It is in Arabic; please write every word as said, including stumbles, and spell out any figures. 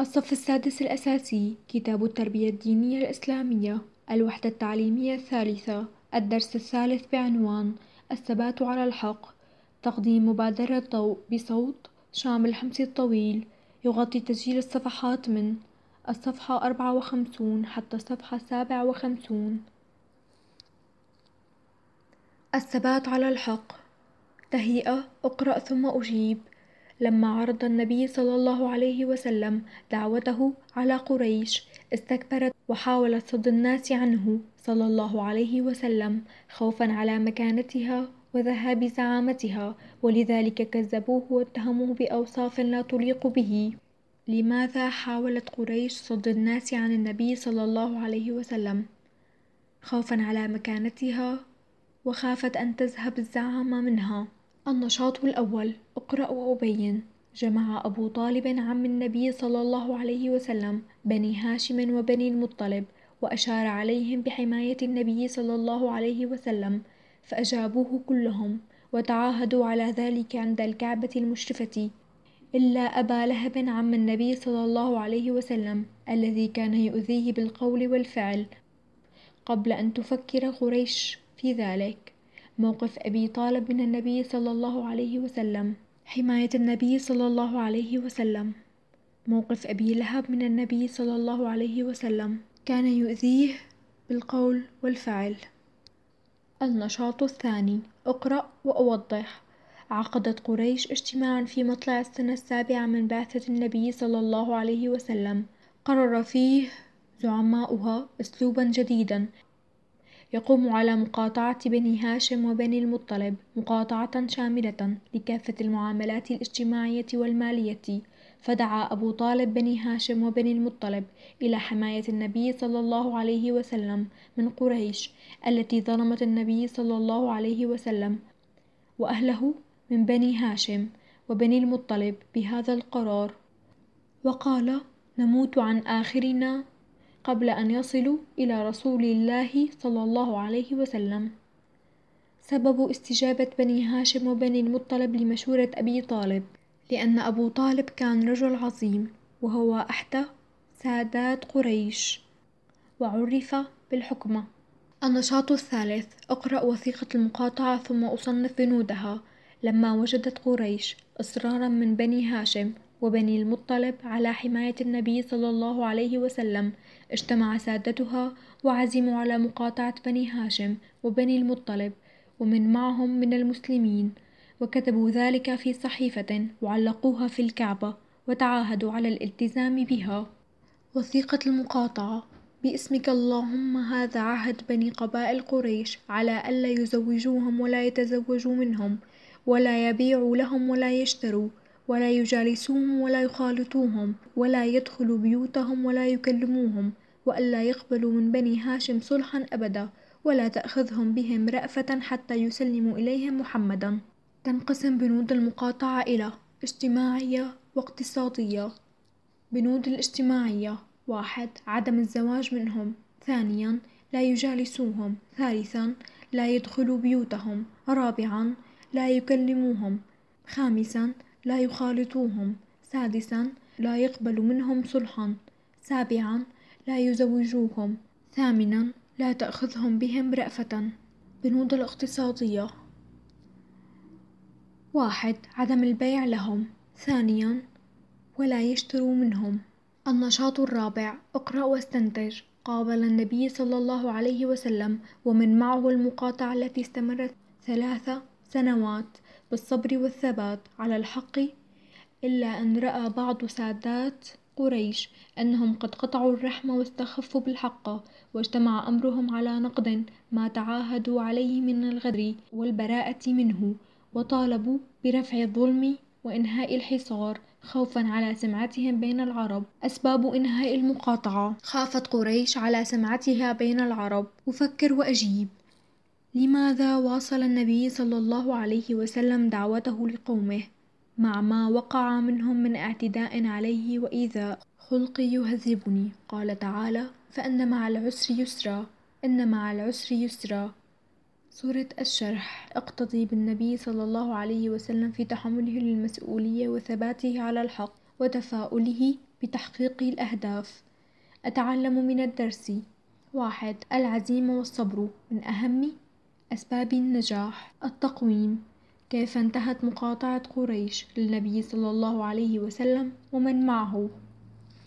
الصف السادس الأساسي، كتاب التربية الدينية الإسلامية، الوحدة التعليمية الثالثة، الدرس الثالث بعنوان الثبات على الحق. تقديم مبادرة ضوء بصوت شامل حمصي الطويل. يغطي تسجيل الصفحات من الصفحة أربعة وخمسون حتى الصفحة سبعة وخمسون. الثبات على الحق. تهيئة. اقرأ ثم أجيب. لما عرض النبي صلى الله عليه وسلم دعوته على قريش، استكبرت وحاولت صد الناس عنه صلى الله عليه وسلم خوفا على مكانتها وذهاب زعامتها، ولذلك كذبوه واتهموه بأوصاف لا تليق به. لماذا حاولت قريش صد الناس عن النبي صلى الله عليه وسلم؟ خوفا على مكانتها، وخافت أن تذهب الزعامة منها. النشاط الأول. اقرأ وأبين. جمع أبو طالب عم النبي صلى الله عليه وسلم بني هاشم وبني المطلب، وأشار عليهم بحماية النبي صلى الله عليه وسلم، فأجابوه كلهم وتعاهدوا على ذلك عند الكعبة المشرفة، إلا أبا لهب عم النبي صلى الله عليه وسلم الذي كان يؤذيه بالقول والفعل قبل أن تفكر قريش في ذلك. موقف أبي طالب من النبي صلى الله عليه وسلم. حماية النبي صلى الله عليه وسلم. موقف أبي لهب من النبي صلى الله عليه وسلم، كان يؤذيه بالقول والفعل. النشاط الثاني. اقرأ وأوضح. عقدت قريش اجتماعا في مطلع السنة السابعة من بعثة النبي صلى الله عليه وسلم، قرر فيه زعماؤها أسلوبا جديدا يقوم على مقاطعة بني هاشم وبني المطلب مقاطعة شاملة لكافة المعاملات الاجتماعية والمالية. فدعا أبو طالب بني هاشم وبني المطلب إلى حماية النبي صلى الله عليه وسلم من قريش التي ظلمت النبي صلى الله عليه وسلم وأهله من بني هاشم وبني المطلب بهذا القرار، وقال: نموت عن آخرنا قبل أن يصلوا إلى رسول الله صلى الله عليه وسلم. سبب استجابة بني هاشم وبني المطلب لمشورة أبي طالب، لأن أبو طالب كان رجل عظيم، وهو أحدى سادات قريش، وعرف بالحكمة. النشاط الثالث. اقرأ وثيقة المقاطعة ثم أصنف بنودها. لما وجدت قريش إصرارا من بني هاشم وبني المطلب على حماية النبي صلى الله عليه وسلم، اجتمع سادتها وعزموا على مقاطعة بني هاشم وبني المطلب ومن معهم من المسلمين، وكتبوا ذلك في صحيفة وعلقوها في الكعبة وتعاهدوا على الالتزام بها. وثيقة المقاطعة. باسمك اللهم هذا عهد بني قبائل قريش على ألا يزوجوهم ولا يتزوجوا منهم، ولا يبيعوا لهم ولا يشتروا، ولا يجالسوهم ولا يخالطوهم، ولا يدخلوا بيوتهم ولا يكلموهم، وألا يقبلوا من بني هاشم صلحا أبدا، ولا تأخذهم بهم رأفة حتى يسلموا إليهم محمدا. تنقسم بنود المقاطعة إلى اجتماعية واقتصادية. بنود الاجتماعية: واحد. عدم الزواج منهم. ثانيا، لا يجالسوهم. ثالثا، لا يدخلوا بيوتهم. رابعا، لا يكلموهم. خامسا، لا يخالطوهم. سادسا، لا يقبل منهم صلحا. سابعا، لا يزوجوهم. ثامنا، لا تأخذهم بهم رأفة. بنود الاقتصادية: واحد. عدم البيع لهم. ثانيا، ولا يشتروا منهم. النشاط الرابع. اقرأ واستنتج. قابل النبي صلى الله عليه وسلم ومن معه المقاطعة التي استمرت ثلاث سنوات بالصبر والثبات على الحق، إلا أن رأى بعض سادات قريش أنهم قد قطعوا الرحم واستخفوا بالحق، واجتمع أمرهم على نقض ما تعاهدوا عليه من الغدر والبراءة منه، وطالبوا برفع الظلم وإنهاء الحصار خوفا على سمعتهم بين العرب. أسباب إنهاء المقاطعة. خافت قريش على سمعتها بين العرب. أفكر وأجيب. لماذا واصل النبي صلى الله عليه وسلم دعوته لقومه مع ما وقع منهم من اعتداء عليه وإيذاء؟ خلقي يهذبني. قال تعالى: فإن مع العسر يسرا، إن مع العسر يسرا. سورة الشرح. اقتضي بالنبي صلى الله عليه وسلم في تحمله للمسؤولية وثباته على الحق وتفاؤله بتحقيق الأهداف. أتعلم من الدرس: واحد. العزيمة والصبر من أهم أسباب النجاح. التقويم: كيف انتهت مقاطعة قريش للنبي صلى الله عليه وسلم ومن معه.